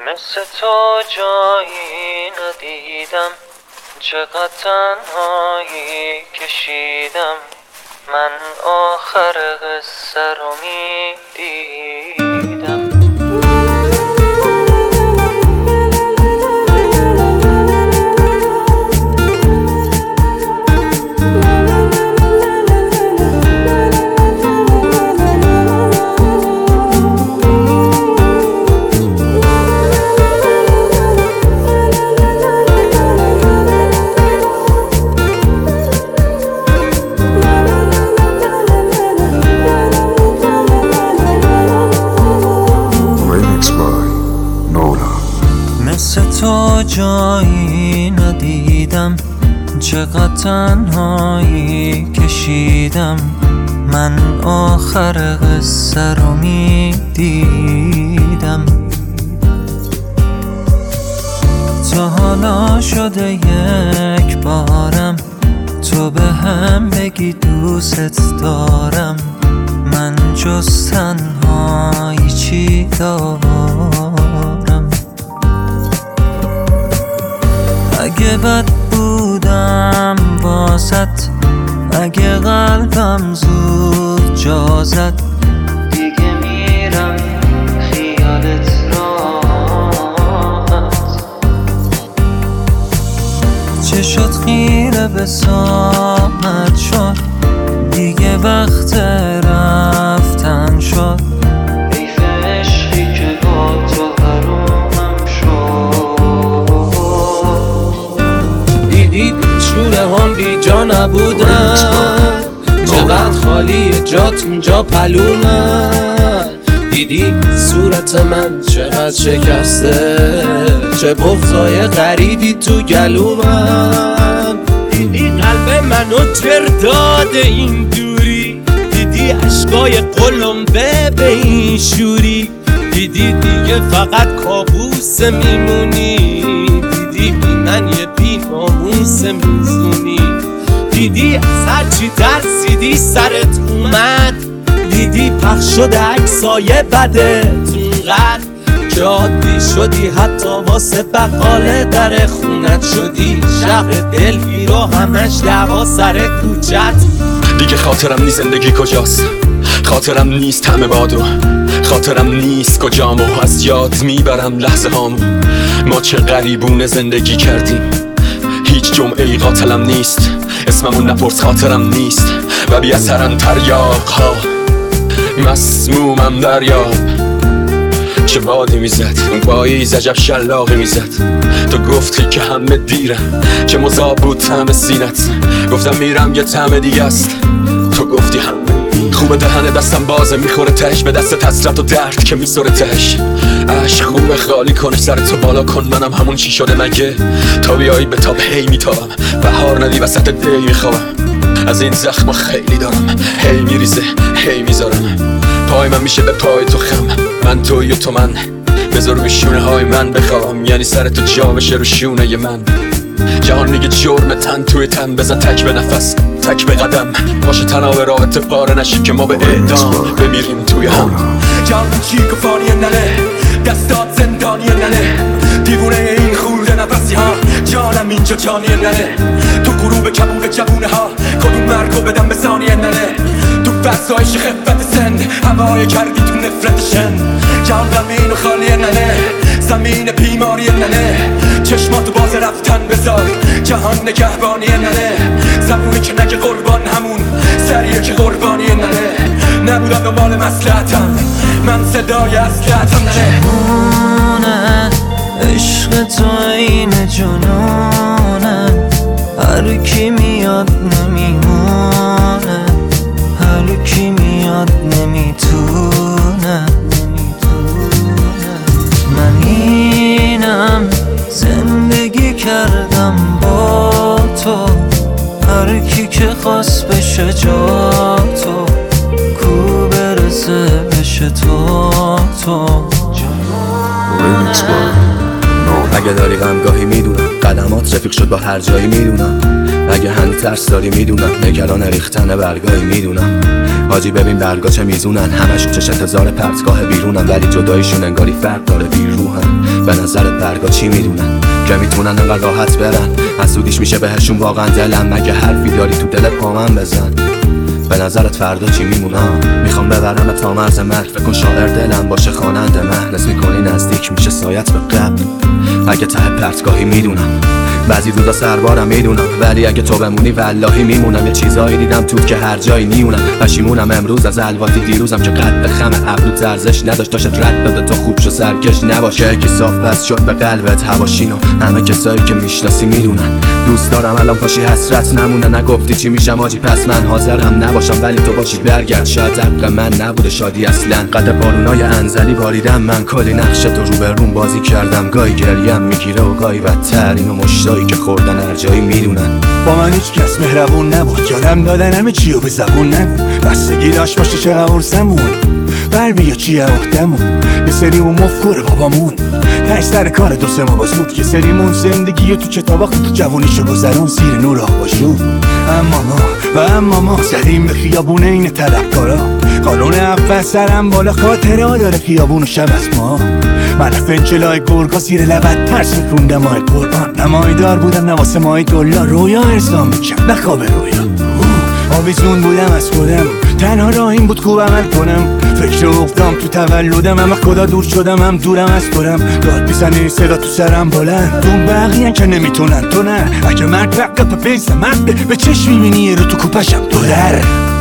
مثل تو جایی ندیدم، چقدر تنهایی کشیدم، من آخر قصه رو میدیدم. مثل تو جایی ندیدم، چقدر تنهایی کشیدم، من آخر قصه رو میدیدم. تا حالا شده یک بارم تو به هم بگی دوست دارم، من جز تنهایی چی دارم؟ اگه بد بودم واسط، اگه قلبم زود جا زد، دیگه میرم خیالت راحت. چه شد خیره به ساعت شد، دیگه وقت رفتن شد، حیف عشقی که با تو حرومم شد. دیدی شونه هم بی جا نبودن، چقدر خالی جات اونجا پلومن. دیدی صورت من چقدر شکسته، چه بغضای غریبی تو گلومن. دیدی قلب منو تر داده این دوری، دیدی عشقای قلمبه به این شوری، دیدی دیگه فقط کابوس میمونی، دیدی بی من یه بی ناموس میزونی، دیدی از هرچی ترسیدی سرت اومد، دیدی پخش شده عکسای بدت اونقدر که عادی شدی، حتی واسه بقاله در خونت شدی شهر دلگیر و همش دعوا سر کوچت. دیگه خاطرم نیست زندگی کجاست، خاطرم نیست طعم بادو، خاطرم نیست کجام و از یاد میبرم لحظه هامو. ما چه غریبونه زندگی کردیم، هیچ جمعه‌ای قاتلم نیست، اسممون نپرس خاطرم نیست و بی اثرن تریاق ها، مسمومم دریاب. چه بادی میزد اون پاییز، عجب شلاقی میزد. تو گفتی که همه دیرم، چه مذاب بود طعم سینت، گفتم میرم یه طعم دیگه است، تو گفتی همه خوبه. دهن دستم بازه میخوره تهش به دست حسرت و درد که میسوره تهش. عشق خوبه خالی کنش سر تو بالا کن، منم همون چی شده مگه تا بیایی به تاب هی میتابم، بهار ندی وسط دی میخوابم. از این زخم خیلی دارم، هی میریزه هی میذارم، پای من میشه به پای تو خم، من توی و تو من، بذار روی شونه های من بخوام، یعنی سر تو جا بشه رو شونه ی من. جهان میگه جرم تن توی تن، بزن تک به نفس تک به قدم، باشه تناب رابطه پاره نشیم که ما به اعدام بمیریم توی هم. جان چیک و فانی ننه، دستات زندانی ننه، دیوونه این خورده نفسی ها، جانم اینجا جانی ننه، تو غروب کبود جوونه ها، کدوم مرگو بدم به ثانیه ننه، تو فرسایش خفت سند، هوای کردی تو نفرت شن. جان زمین و خالی ننه، زمین بیماری ننه، چشماتو باز رفتن بذار، جهان نگهبانی ننه، زبونی که نگه قربان همون سریه که قربانی ننه، نبودم دنبال مصلحتم، من صدای اصلحتم ننه. جنونه عشق تو این جنونه، هر کی میاد نمیمونه، هر کی میاد نمیتونه. من اینم زندگی کردم با تو، هر کی که خواست بشه جا تو، کو برسه بشه تو. Remix by Nora. اگه داری غمگاهی میدونم، قدمات رفیق شد با هر جایی میدونم. اگه هنوز ترس داری میدونم، نگران ریختن برگاهی میدونم. حاجی ببین برگا چه میزونن، همشون چش انتظار پرتگاه بیرونن، ولی جداییشون انگاری فرق داره بیروحن. به نظرت برگا چی میدونن که میتونن انقدر راحت برن؟ حسودیش میشه بهشون واقعا دلم. مگه حرفی داری تو دلت با من بزن؟ به نظرت فردا چی میمونم؟ میخوام ببرم تا مرز مرگ. فکر کن شاعر دلم باشه خواننده من. حس میکنی نزدیک میشه سایت به قبل. اگه ته پرتگاهی میدونم، بعضی روزا سربارم میدونم، ولی اگه تو بمونی والهی میمونم. یه چیزایی دیدم تو که هر جایی نیونم. پشیمونم امروز از الواتی دیروزم که قد خم ابرو ارزش نداشت. داشت رد بده تو خوب شو سرکش نباشه. که صاف پس شد به قلبت هواشینو همه کسایی که میشناسی میدونن. دوست دارم الان پاشی حسرت نمونه. نگفتی چی میشم آجی پس من حاضرم نباشم، ولی تو باشی برگرد. شاید حق من نبوده شادی اصلا. قد بارونای انزلی باریدم من، کلی نقش تو رو به روم بازی کردم. گاهی گریم میگیره و گاهی بدتر. اینو مشتایی که خوردن هر جایی میدونن. با من هیچ کس مهربون نبود، یادم دادن همه چیو به زبون نگو. بستگی داشت باشه چه قورسمون، بر بیا چیه عهدمون. یه سری اون مفکور بابامون تش سر کار دو سه ما باز بود. یه سریمون زندگی تو کتابا خود جوونیشو گذرون زیر نور آباشون. اما ما زدیم به خیابون این طلبکارا. قانون اول سرم بالا خاطره ها داره خیابون و شب از ما. من فنجلای گرگا زیر لبت ترس میکوندم ماه قربان. نمایدار بودم نواسه ماه دلا، رویا ارزام میکرد نخواب رویا. آویزون بودم از خودم، تنها راه این بود خوب عمل کنم. فکر افتام تو تولدم، اما خدا دور شدم هم دورم از خودم. داد بیزنه صدا تو سرم بلند، تو بقیه‌ن که نمیتونن تو نه. اگه مرگ وقت پیسه من به چشم میبینی رو تو کوپشم دو در.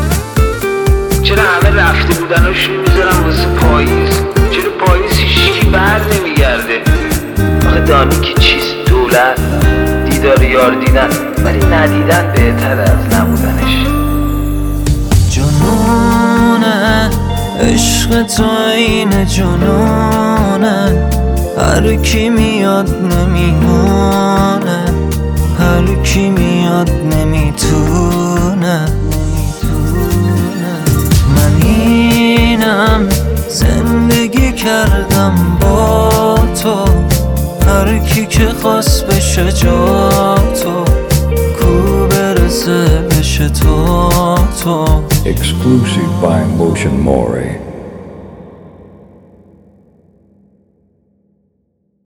چرا همه رفته بودناشون میذارم واسه پاییز؟ چرا پاییز هیچکی بر نمیگرده؟ آخه دانی که چیز دولت دیدار یار دیدن، ولی ندیدن بهتر از نبودنش. جنونه عشق تو این جنونه، هر کی میاد نمیمونه، هر کی میاد نمیتونه. من اینم زندگی کردم با تو، هر کی که خواست بشه جا تو، کو برسه بشه تو. Exclusive by Motion Mori.